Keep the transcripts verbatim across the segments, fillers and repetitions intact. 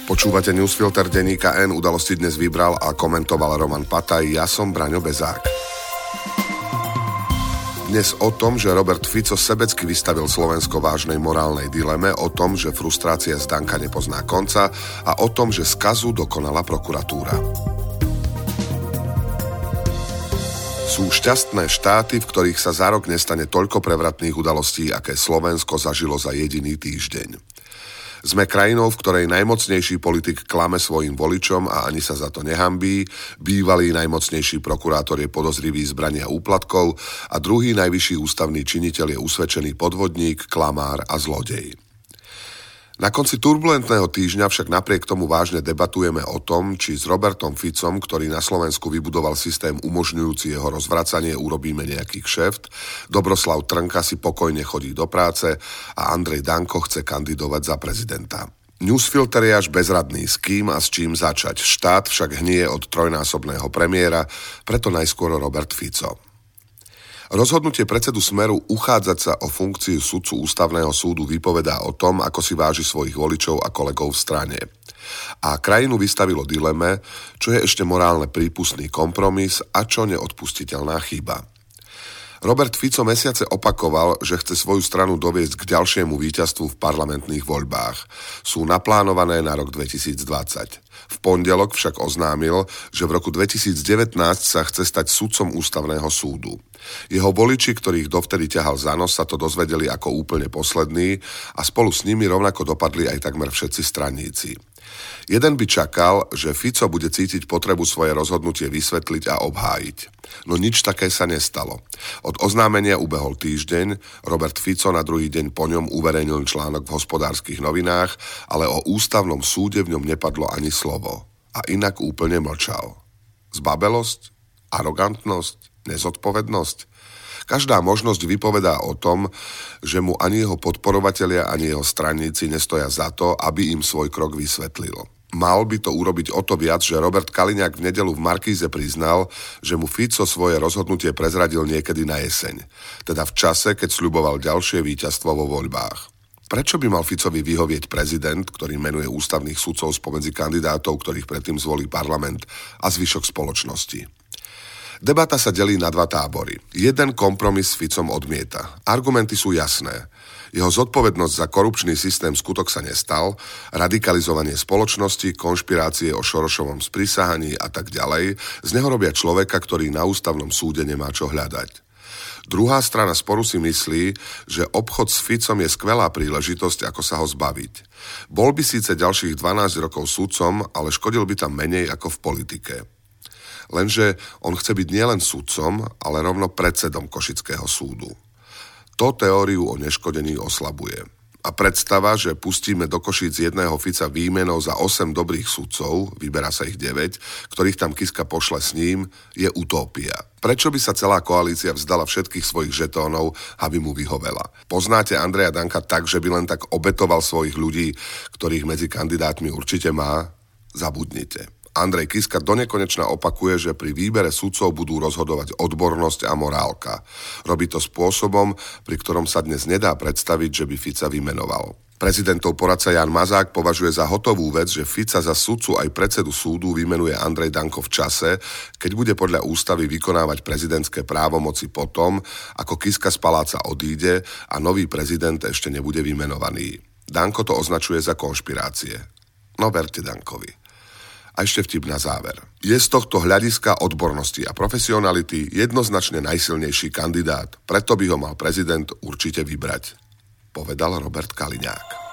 Počúvate Newsfilter denníka N, udalosti dnes vybral a komentoval Roman Pataj, ja som Braňo Bezák. Dnes o tom, že Robert Fico sebecky vystavil Slovensko vážnej morálnej dileme, o tom, že frustrácia z Danka nepozná konca a o tom, že skazu dokonala prokuratúra. Sú šťastné štáty, v ktorých sa za rok nestane toľko prevratných udalostí, aké Slovensko zažilo za jediný týždeň. Sme krajinou, v ktorej najmocnejší politik klame svojim voličom a ani sa za to nehanbí, bývalý najmocnejší prokurátor je podozrivý z brania úplatkov a druhý najvyšší ústavný činiteľ je usvedčený podvodník, klamár a zlodej. Na konci turbulentného týždňa však napriek tomu vážne debatujeme o tom, či s Robertom Ficom, ktorý na Slovensku vybudoval systém umožňujúci jeho rozvracanie, urobíme nejaký kšeft, Dobroslav Trnka si pokojne chodí do práce a Andrej Danko chce kandidovať za prezidenta. Newsfilter je až bezradný, s kým a s čím začať. Štát však hnie od trojnásobného premiéra, preto najskôr Robert Fico. Rozhodnutie predsedu Smeru uchádzať sa o funkciu sudcu Ústavného súdu vypovedá o tom, ako si váži svojich voličov a kolegov v strane. A krajinu vystavilo dileme, čo je ešte morálne prípustný kompromis a čo neodpustiteľná chyba. Robert Fico mesiace opakoval, že chce svoju stranu doviesť k ďalšiemu víťazstvu v parlamentných voľbách. Sú naplánované na rok dvetisícdvadsať. V pondelok však oznámil, že v roku dvetisícdevätnásť sa chce stať sudcom Ústavného súdu. Jeho voliči, ktorých dovtedy ťahal za nos, sa to dozvedeli ako úplne poslední a spolu s nimi rovnako dopadli aj takmer všetci straníci. Jeden by čakal, že Fico bude cítiť potrebu svoje rozhodnutie vysvetliť a obhájiť. No nič také sa nestalo. Od oznámenia ubehol týždeň, Robert Fico na druhý deň po ňom uverejnil článok v Hospodárskych novinách, ale o ústavnom súde v ňom nepadlo ani slovo. A inak úplne mlčal. Zbabelosť? Arogantnosť? Nezodpovednosť? Každá možnosť vypovedá o tom, že mu ani jeho podporovatelia, ani jeho straníci nestoja za to, aby im svoj krok vysvetlil. Mal by to urobiť o to viac, že Robert Kaliňák v nedeľu v Markíze priznal, že mu Fico svoje rozhodnutie prezradil niekedy na jeseň, teda v čase, keď sľuboval ďalšie víťazstvo vo voľbách. Prečo by mal Ficovi vyhovieť prezident, ktorý menuje ústavných sudcov spomedzi kandidátov, ktorých predtým zvolí parlament, a zvyšok spoločnosti? Debata sa delí na dva tábory. Jeden kompromis s Ficom odmieta. Argumenty sú jasné. Jeho zodpovednosť za korupčný systém skutok sa nestal, radikalizovanie spoločnosti, konšpirácie o Šorošovom sprísahaní a tak ďalej z neho robia človeka, ktorý na ústavnom súde nemá čo hľadať. Druhá strana sporu si myslí, že obchod s Ficom je skvelá príležitosť, ako sa ho zbaviť. Bol by síce ďalších dvanásť rokov sudcom, ale škodil by tam menej ako v politike. Lenže on chce byť nielen sudcom, ale rovno predsedom Košického súdu. To teóriu o neškodení oslabuje. A predstava, že pustíme do Košíc jedného Fica výmenou za osem dobrých sudcov, vyberá sa ich deväť, ktorých tam Kiska pošle s ním, je utópia. Prečo by sa celá koalícia vzdala všetkých svojich žetónov, aby mu vyhovela? Poznáte Andreja Danka tak, že by len tak obetoval svojich ľudí, ktorých medzi kandidátmi určite má? Zabudnite. Andrej Kiska donekonečna opakuje, že pri výbere sudcov budú rozhodovať odbornosť a morálka. Robí to spôsobom, pri ktorom sa dnes nedá predstaviť, že by Fica vymenoval. Prezidentov poradca Jan Mazák považuje za hotovú vec, že Fica za sudcu aj predsedu súdu vymenuje Andrej Danko v čase, keď bude podľa ústavy vykonávať prezidentské právomoci potom, ako Kiska z paláca odíde a nový prezident ešte nebude vymenovaný. Danko to označuje za konšpirácie. No verte Dankovi. A ešte vtip na záver. Je z tohto hľadiska odbornosti a profesionality jednoznačne najsilnejší kandidát, preto by ho mal prezident určite vybrať, povedal Robert Kaliňák.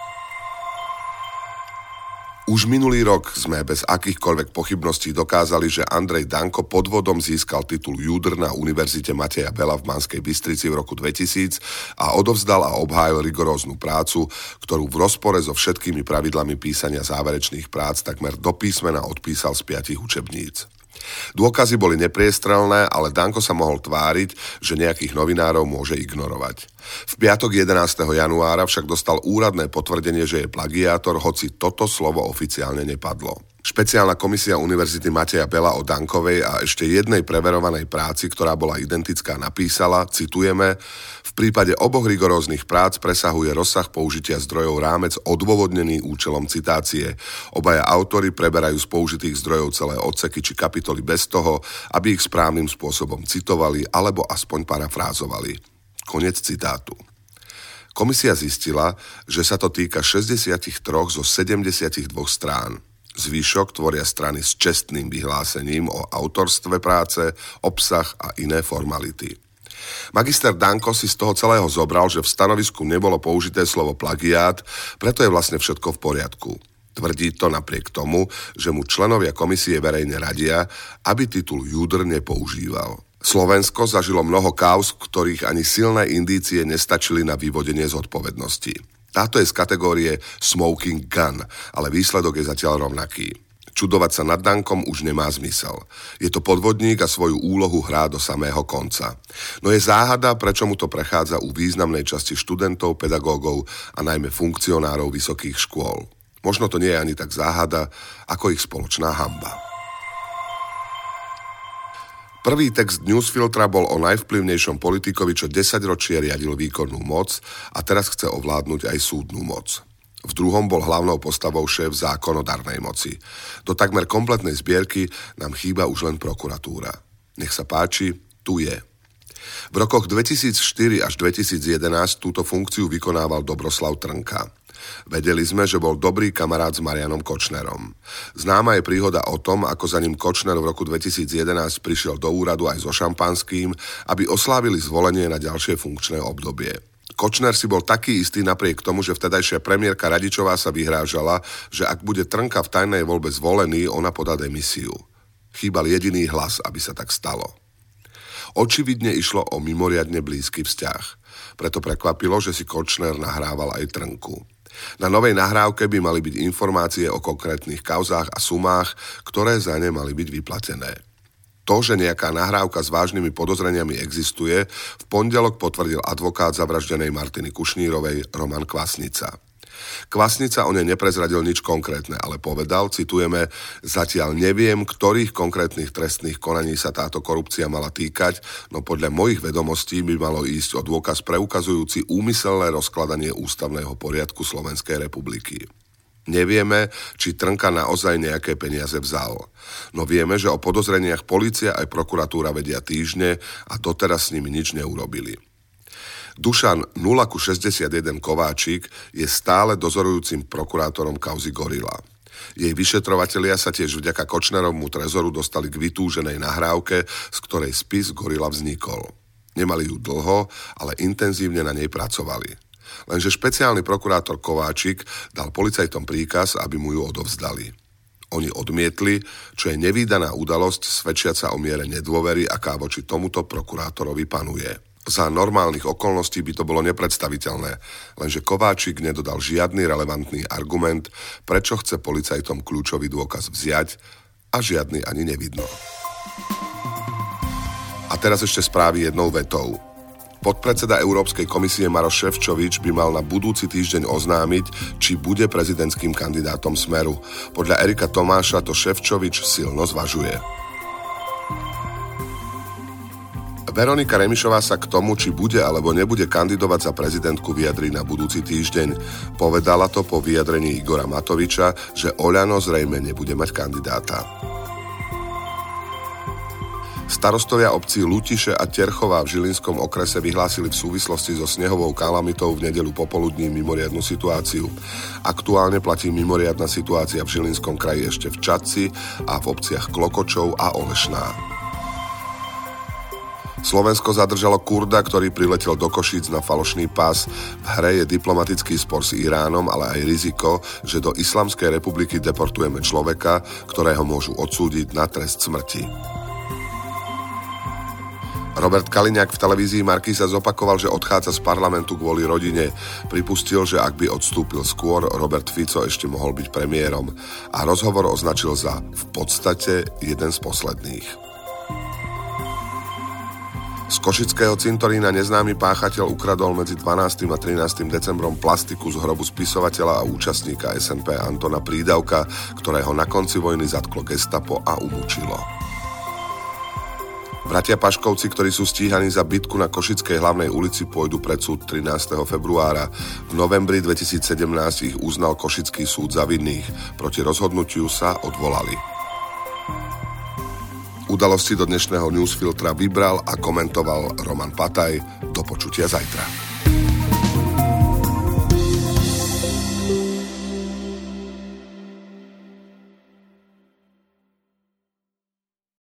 Už minulý rok sme bez akýchkoľvek pochybností dokázali, že Andrej Danko podvodom získal titul judr na Univerzite Mateja Bela v Banskej Bystrici v roku dvetisíc a odovzdal a obhájil rigoróznu prácu, ktorú v rozpore so všetkými pravidlami písania záverečných prác takmer do písmena odpísal z piatich učebníc. Dôkazy boli nepriestrelné, ale Danko sa mohol tváriť, že nejakých novinárov môže ignorovať. V piatok jedenásteho januára však dostal úradné potvrdenie, že je plagiátor, hoci toto slovo oficiálne nepadlo. Špeciálna komisia Univerzity Mateja Bela o Dankovej a ešte jednej preverovanej práci, ktorá bola identická, napísala, citujeme, v prípade oboch rigoróznych prác presahuje rozsah použitia zdrojov rámec odôvodnený účelom citácie. Obaja autori preberajú z použitých zdrojov celé odseky či kapitoly bez toho, aby ich správnym spôsobom citovali alebo aspoň parafrázovali. Konec citátu. Komisia zistila, že sa to týka šesťdesiattri zo sedemdesiatdva strán. Zvyšok tvoria strany s čestným vyhlásením o autorstve práce, obsah a iné formality. Magister Danko si z toho celého zobral, že v stanovisku nebolo použité slovo plagiát, preto je vlastne všetko v poriadku. Tvrdí to napriek tomu, že mu členovia komisie verejne radia, aby titul Judr nepoužíval. Slovensko zažilo mnoho káuz, v ktorých ani silné indície nestačili na vyvodenie zodpovednosti. Táto je z kategórie smoking gun, ale výsledok je zatiaľ rovnaký. Čudovať sa nad Dankom už nemá zmysel. Je to podvodník a svoju úlohu hrá do samého konca. No je záhada, prečo mu to prechádza u významnej časti študentov, pedagógov a najmä funkcionárov vysokých škôl. Možno to nie je ani tak záhada, ako ich spoločná hanba. Prvý text Newsfiltra bol o najvplyvnejšom politikovi, čo desaťročie riadil výkonnú moc a teraz chce ovládnuť aj súdnu moc. V druhom bol hlavnou postavou šéf zákonodárnej moci. Do takmer kompletnej zbierky nám chýba už len prokuratúra. Nech sa páči, tu je. V rokoch dvetisícštyri až dvetisícjedenásť túto funkciu vykonával Dobroslav Trnka. Vedeli sme, že bol dobrý kamarát s Marianom Kočnerom. Známa je príhoda o tom, ako za ním Kočner v roku dvetisícjedenásť prišiel do úradu aj so šampanským, aby oslávili zvolenie na ďalšie funkčné obdobie. Kočner si bol taký istý napriek tomu, že vtedajšia premiérka Radičová sa vyhrážala, že ak bude Trnka v tajnej voľbe zvolený, ona podá demisiu. Chýbal jediný hlas, aby sa tak stalo. Očividne išlo o mimoriadne blízky vzťah. Preto prekvapilo, že si Kočner nahrával aj Trnku. Na novej nahrávke by mali byť informácie o konkrétnych kauzách a sumách, ktoré za ne mali byť vyplatené. To, že nejaká nahrávka s vážnymi podozreniami existuje, v pondelok potvrdil advokát zavraždenej Martiny Kušnírovej Roman Kvasnica. Kvasnica o nej neprezradil nič konkrétne, ale povedal, citujeme, zatiaľ neviem, ktorých konkrétnych trestných konaní sa táto korupcia mala týkať, no podľa mojich vedomostí by malo ísť o dôkaz preukazujúci úmyselné rozkladanie ústavného poriadku Slovenskej republiky. Nevieme, či Trnka naozaj nejaké peniaze vzal. No vieme, že o podozreniach polícia aj prokuratúra vedia týždne a doteraz s nimi nič neurobili. Dušan nula šesťdesiatjeden Kováčik je stále dozorujúcim prokurátorom kauzy Gorila. Jej vyšetrovatelia sa tiež vďaka Kočnerovmu trezoru dostali k vytúženej nahrávke, z ktorej spis Gorila vznikol. Nemali ju dlho, ale intenzívne na nej pracovali. Lenže špeciálny prokurátor Kováčik dal policajtom príkaz, aby mu ju odovzdali. Oni odmietli, čo je nevídaná udalosť svedčiaca o miere nedôvery, aká voči tomuto prokurátorovi panuje. Za normálnych okolností by to bolo nepredstaviteľné, lenže Kováčik nedodal žiadny relevantný argument, prečo chce policajtom kľúčový dôkaz vziať a žiadny ani nevidno. A teraz ešte správy jednou vetou. Podpredseda Európskej komisie Maroš Šefčovič by mal na budúci týždeň oznámiť, či bude prezidentským kandidátom Smeru. Podľa Erika Tomáša to Šefčovič silno zvažuje. Veronika Remišová sa k tomu, či bude alebo nebude kandidovať za prezidentku, vyjadrí na budúci týždeň. Povedala to po vyjadrení Igora Matoviča, že Oľano zrejme nebude mať kandidáta. Starostovia obcí Lutiše a Terchová v Žilinskom okrese vyhlásili v súvislosti so snehovou kalamitou v nedeľu popoludní mimoriadnu situáciu. Aktuálne platí mimoriadna situácia v Žilinskom kraji ešte v Čadci a v obciach Klokočov a Olešná. Slovensko zadržalo Kurda, ktorý priletel do Košíc na falošný pás. V hre je diplomatický spor s Iránom, ale aj riziko, že do Islamskej republiky deportujeme človeka, ktorého môžu odsúdiť na trest smrti. Robert Kaliňák v televízii Markíza zopakoval, že odchádza z parlamentu kvôli rodine. Pripustil, že ak by odstúpil skôr, Robert Fico ešte mohol byť premiérom a rozhovor označil za v podstate jeden z posledných. Z košického cintorína neznámy páchateľ ukradol medzi dvanástym a trinástym decembrom plastiku z hrobu spisovateľa a účastníka es en pé Antona Prídavka, ktorého na konci vojny zatklo gestapo a umúčilo. Bratia Paškovci, ktorí sú stíhaní za bitku na Košickej hlavnej ulici, pôjdu pred súd trinásteho februára. V novembri dvetisícsedemnásť ich uznal Košický súd za vinných. Proti rozhodnutiu sa odvolali. Udalosti do dnešného newsfiltra vybral a komentoval Roman Pataj. Do počutia zajtra.